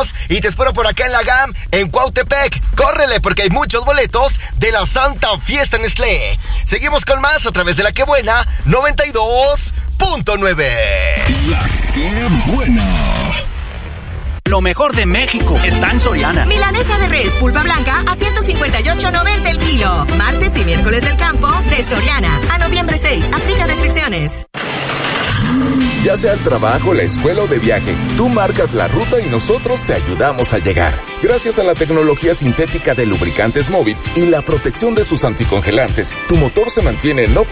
boletos y te espero por acá en la GAM, en Cuautepec. Córrele porque hay muchos boletos de la Santa Fiesta Nestlé. Seguimos con más a través de La Que Buena 92.9. La Que Buena. Lo mejor de México está en Soriana. Milanesa de res pulpa blanca a 158.90 el kilo. Martes y miércoles del campo de Soriana. A noviembre 6. Aplica restricciones. Ya sea el trabajo, la escuela o de viaje, tú marcas la ruta y nosotros te ayudamos a llegar. Gracias a la tecnología sintética de lubricantes Movit y la protección de sus anticongelantes, tu motor se mantiene en óptimo